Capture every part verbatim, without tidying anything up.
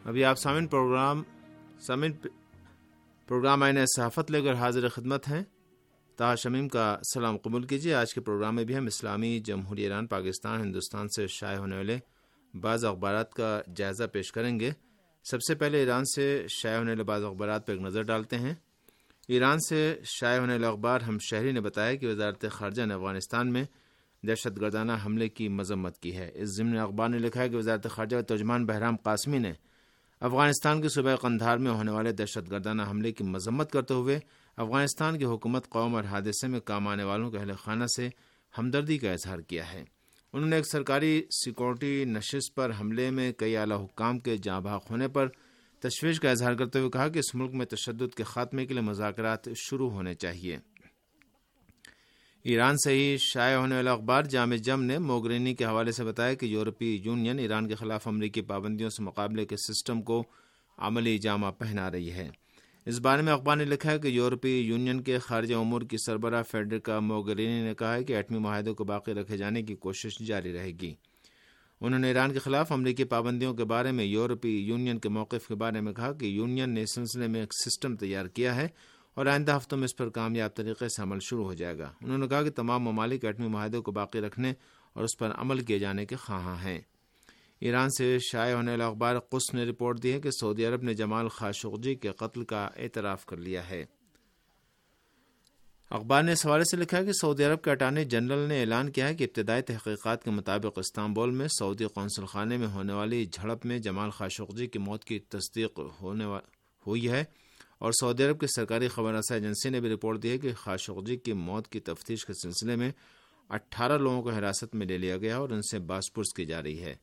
ابھی آپ سامعین پروگرام سامعین پروگرام آئین صحافت لے کر حاضر خدمت ہیں. طاہر شمیم کا سلام قبول کیجیے. آج کے پروگرام میں بھی ہم اسلامی جمہوریہ ایران پاکستان ہندوستان سے شائع ہونے والے بعض اخبارات کا جائزہ پیش کریں گے. سب سے پہلے ایران سے شائع ہونے والے بعض اخبارات پر ایک نظر ڈالتے ہیں. ایران سے شائع ہونے والے اخبار ہم شہری نے بتایا کہ وزارت خارجہ نے افغانستان میں دہشت گردانہ حملے کی مذمت کی ہے. اس ضمن اخبار نے لکھا ہے کہ وزارت خارجہ کے ترجمان بہرام قاسمی نے افغانستان کے صوبہ قندھار میں ہونے والے دہشت گردانہ حملے کی مذمت کرتے ہوئے افغانستان کی حکومت، قوم اور حادثے میں کام آنے والوں کے اہل خانہ سے ہمدردی کا اظہار کیا ہے. انہوں نے ایک سرکاری سیکورٹی نشست پر حملے میں کئی اعلی حکام کے جاں بحق ہونے پر تشویش کا اظہار کرتے ہوئے کہا کہ اس ملک میں تشدد کے خاتمے کے لیے مذاکرات شروع ہونے چاہیے. ایران سے ہی شائع ہونے والا اخبار جامع جم نے موگرینی کے حوالے سے بتایا کہ یورپی یونین ایران کے خلاف امریکی پابندیوں سے مقابلے کے سسٹم کو عملی جامہ پہنا رہی ہے. اس بارے میں اخبار نے لکھا ہے کہ یورپی یونین کے خارجہ امور کی سربراہ فیڈریکا موگرینی نے کہا ہے کہ ایٹمی معاہدے کو باقی رکھے جانے کی کوشش جاری رہے گی. انہوں نے ایران کے خلاف امریکی پابندیوں کے بارے میں یورپی یونین کے موقف کے بارے میں کہا کہ یونین نے اس سلسلے میں ایک سسٹم تیار کیا ہے اور آئندہ ہفتوں میں اس پر کامیاب طریقے سے عمل شروع ہو جائے گا. انہوں نے کہا کہ تمام ممالک ایٹمی معاہدے کو باقی رکھنے اور اس پر عمل کیے جانے کے خواہاں ہیں. ایران سے شائع ہونے والا اخبار قدس نے رپورٹ دی ہے کہ سعودی عرب نے جمال خاشقجی کے قتل کا اعتراف کر لیا ہے. اخبار نے اس حوالے سے لکھا ہے کہ سعودی عرب کے اٹارنی جنرل نے اعلان کیا ہے کہ ابتدائی تحقیقات کے مطابق استنبول میں سعودی قونصل خانے میں ہونے والی جھڑپ میں جمال خاشقجی کی موت کی تصدیق ہونے ہوئی ہے اور سعودی عرب کی سرکاری خبر رساں ایجنسی نے بھی رپورٹ دی ہے کہ خاشقجی کی موت کی تفتیش کے سلسلے میں اٹھارہ لوگوں کو حراست میں لے لیا گیا اور ان سے باز پرس کی جا رہی ہے.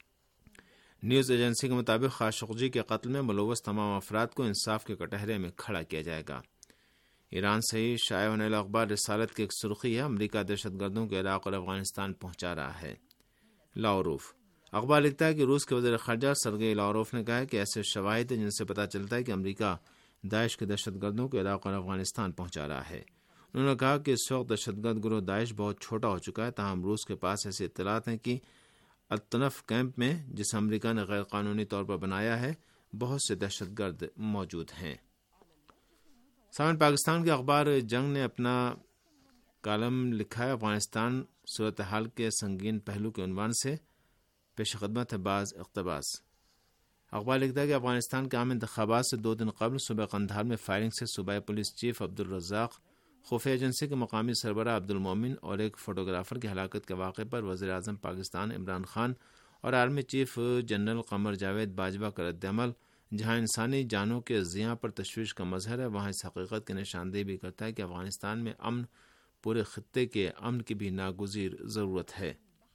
نیوز ایجنسی کے مطابق خاشقجی کے قتل میں ملوث تمام افراد کو انصاف کے کٹہرے میں کھڑا کیا جائے گا. ایران سے ہی شائع ہونے والا اخبار رسالت کی ایک سرخی ہے: امریکہ دہشت گردوں کو عراق اور افغانستان پہنچا رہا ہے. لاوروف اخبار لکھتا ہے کہ روس کے وزیر خارجہ سرگئی لاوروف نے کہا ہے کہ ایسے شواہد ہیں جن سے پتہ چلتا ہے کہ امریکہ داعش کے دہشت گردوں کو عراق اور افغانستان پہنچا رہا ہے. انہوں نے کہا کہ اس وقت دہشت گرد گروہ داعش بہت چھوٹا ہو چکا ہے، تاہم روس کے پاس ایسی اطلاعات ہیں کہ الطنف کیمپ میں، جسے امریکہ نے غیر قانونی طور پر بنایا ہے، بہت سے دہشت گرد موجود ہیں. سامعین، پاکستان کے اخبار جنگ نے اپنا کالم لکھا ہے افغانستان صورتحال کے سنگین پہلو کے عنوان سے. پیش خدمت ہے بعض اقتباس. اخبار لکھتا ہے کہ افغانستان کے عام انتخابات سے دو دن قبل صوبہ قندھار میں فائرنگ سے صوبائی پولیس چیف عبدالرزاق، خفیہ ایجنسی کے مقامی سربراہ عبدالمومن اور ایک فوٹوگرافر کی ہلاکت کے واقعے پر وزیر اعظم پاکستان عمران خان اور army chief general Qamar Javed Bajwa کا رد عمل، جہاں انسانی جانوں کے ضیاع پر تشویش کا مظہر ہے، وہاں اس حقیقت کی نشاندہی بھی کرتا ہے کہ افغانستان میں امن پورے خطے کے امن کی بھی ناگزیر ضرورت ہے.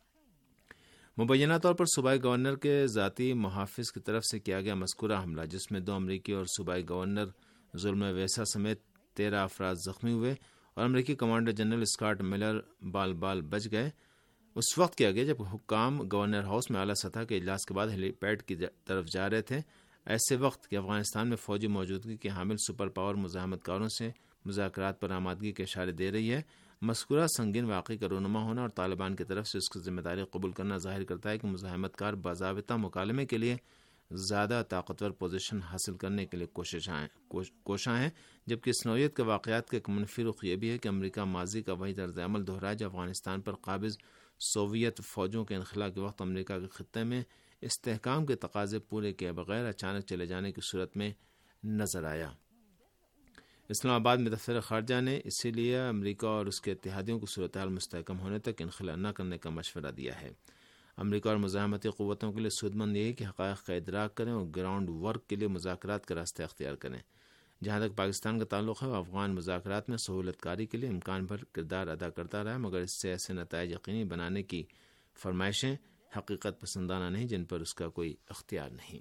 مبینہ طور پر صوبائی گورنر کے ذاتی محافظ کی طرف سے کیا گیا مذکورہ حملہ، جس میں دو امریکی اور صوبائی گورنر ظلم ویسا سمیت تیرہ افراد زخمی ہوئے اور امریکی کمانڈر جنرل اسکاٹ ملر بال بال بچ گئے، اس وقت کیا گیا جب حکام گورنر ہاؤس میں اعلیٰ سطح کے اجلاس کے بعد ہیلی پیڈ کی طرف جا رہے تھے، ایسے وقت کہ افغانستان میں فوجی موجودگی کے حامل سپر پاور مزاحمت کاروں سے مذاکرات پر آمادگی کے اشارے دے رہی ہے. مذکورہ سنگین واقعے کا رونما ہونا اور طالبان کی طرف سے اس کی ذمہ داری قبول کرنا ظاہر کرتا ہے کہ مزاحمت کار باضابطہ مکالمے کے لیے زیادہ طاقتور پوزیشن حاصل کرنے کے لیے کوشاں ہیں، جبکہ اس نوعیت کے واقعات کا ایک منفی رخ یہ بھی ہے کہ امریکہ ماضی کا وہی طرز عمل دہرائے جو افغانستان پر قابض سوویت فوجوں کے انخلاء کے وقت امریکہ کے خطے میں استحکام کے تقاضے پورے کیے بغیر اچانک چلے جانے کی صورت میں نظر آیا. اسلام آباد میں دفتر خارجہ نے اسی لیے امریکہ اور اس کے اتحادیوں کو صورتحال مستحکم ہونے تک انخلا نہ کرنے کا مشورہ دیا ہے. امریکہ اور مزاحمتی قوتوں کے لیے سود مند یہی کہ حقائق کا ادراک کریں اور گراؤنڈ ورک کے لیے مذاکرات کا راستہ اختیار کریں. جہاں تک پاکستان کا تعلق ہے، وہ افغان مذاکرات میں سہولت کاری کے لیے امکان بھر کردار ادا کرتا رہا ہے، مگر اس سے ایسے نتائج یقینی بنانے کی فرمائشیں حقیقت پسندانہ نہیں جن پر اس کا کوئی اختیار نہیں.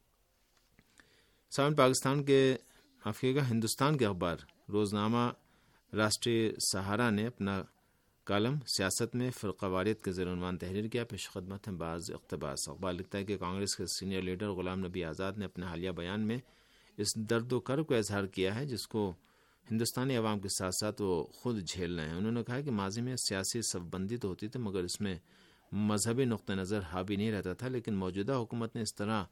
سامعین، پاکستان کے معافیے گا ہندوستان کے اخبار روزنامہ راشٹری سہارا نے اپنا کالم سیاست میں فرقہ واریت کے زیر عنوان تحریر کیا. پیش خدمت ہیں بعض اقتباس. اخبار لکھتا ہے کہ کانگریس کے سینئر لیڈر غلام نبی آزاد نے اپنے حالیہ بیان میں اس درد و کرب کا اظہار کیا ہے جس کو ہندوستانی عوام کے ساتھ ساتھ وہ خود جھیل رہے ہیں. انہوں نے کہا کہ ماضی میں سیاسی صف بندی تو ہوتی تھی مگر اس میں مذہبی نقطہ نظر حاوی نہیں رہتا تھا، لیکن موجودہ حکومت نے اس طرح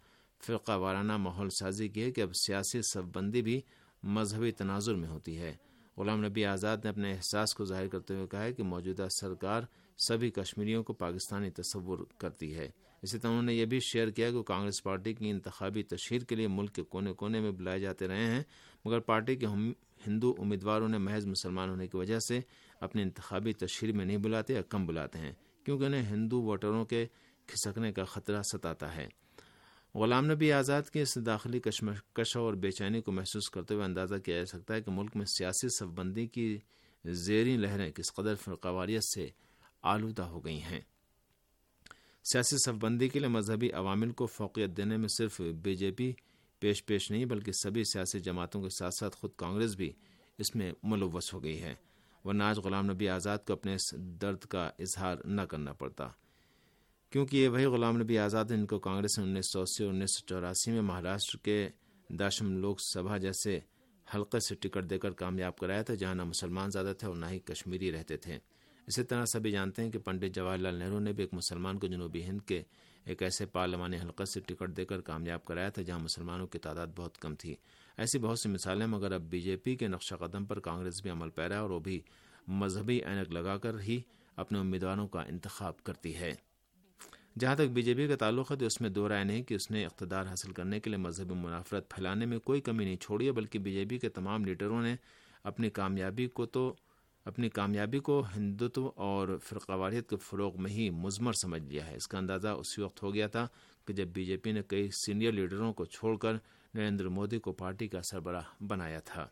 فرقہ وارانہ ماحول سازی کی ہے کہ اب سیاسی صف بندی بھی مذہبی تناظر میں ہوتی ہے۔ غلام نبی آزاد نے اپنے احساس کو ظاہر کرتے ہوئے کہا ہے کہ موجودہ سرکار سبھی کشمیریوں کو پاکستانی تصور کرتی ہے۔ اسی طرح انہوں نے یہ بھی شیئر کیا کہ وہ کانگریس پارٹی کی انتخابی تشہیر کے لیے ملک کے کونے کونے میں بلائے جاتے رہے ہیں، مگر پارٹی کے ہندو امیدواروں نے محض مسلمان ہونے کی وجہ سے اپنی انتخابی تشہیر میں نہیں بلاتے یا کم بلاتے ہیں، کیونکہ انہیں ہندو ووٹروں کے کھسکنے کا خطرہ ستاتا ہے۔ غلام نبی آزاد کی اس داخلی کشمکش اور بے چینی کو محسوس کرتے ہوئے اندازہ کیا جا سکتا ہے کہ ملک میں سیاسی صف بندی کی زیریں لہریں کس قدر فرقہ واریت سے آلودہ ہو گئی ہیں۔ سیاسی صف بندی کے لیے مذہبی عوامل کو فوقیت دینے میں صرف بی جے پی پیش پیش نہیں بلکہ سبھی سیاسی جماعتوں کے ساتھ ساتھ خود کانگریس بھی اس میں ملوث ہو گئی ہے، ورنہ آج غلام نبی آزاد کو اپنے اس درد کا اظہار نہ کرنا پڑتا، کیونکہ یہ وہی غلام نبی آزاد ہیں جن کو کانگریس نے انیس سو اسی اور انیس سو چوراسی میں مہاراشٹر کے داشم لوک سبھا جیسے حلقے سے ٹکٹ دے کر کامیاب کرایا تھا، جہاں نہ مسلمان زیادہ تھے اور نہ ہی کشمیری رہتے تھے۔ اسی طرح سبھی جانتے ہیں کہ پنڈت جواہر لال نہرو نے بھی ایک مسلمان کو جنوبی ہند کے ایک ایسے پارلیمانی حلقے سے ٹکٹ دے کر کامیاب کرایا تھا جہاں مسلمانوں کی تعداد بہت کم تھی۔ ایسی بہت سی مثالیں، مگر اب بی جے پی کے نقشہ قدم پر کانگریس بھی عمل پیرا اور وہ بھی مذہبی اینک لگا کر ہی اپنے امیدواروں کا انتخاب کرتی ہے۔ جہاں تک بی جے پی کا تعلق ہے تو اس میں دو رائے نہیں کہ اس نے اقتدار حاصل کرنے کے لیے مذہبی منافرت پھیلانے میں کوئی کمی نہیں چھوڑی ہے، بلکہ بی جے پی کے تمام لیڈروں نے اپنی کامیابی کو تو اپنی کامیابی کو ہندوتو اور فرقہ واریت کے فروغ میں ہی مضمر سمجھ لیا ہے۔ اس کا اندازہ اسی وقت ہو گیا تھا کہ جب بی جے پی نے کئی سینئر لیڈروں کو چھوڑ کر نریندر مودی کو پارٹی کا سربراہ بنایا تھا۔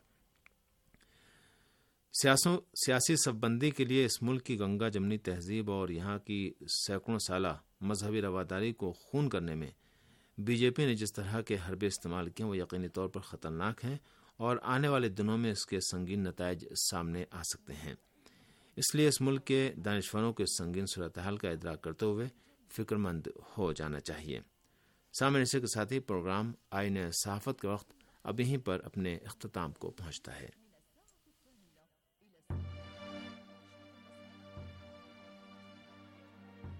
سیاسی صف بندی کے لیے اس ملک کی گنگا جمنی تہذیب اور یہاں کی سینکڑوں سالہ مذہبی رواداری کو خون کرنے میں بی جے پی نے جس طرح کے حربے استعمال کیے وہ یقینی طور پر خطرناک ہیں اور آنے والے دنوں میں اس کے سنگین نتائج سامنے آ سکتے ہیں۔ اس لیے اس ملک کے دانشوروں کو اس سنگین صورتحال کا ادراک کرتے ہوئے فکر مند ہو جانا چاہیے۔ سامنے اسی کے ساتھ ہی پروگرام آئین صحافت کا وقت اب یہیں پر اپنے اختتام کو پہنچتا ہے۔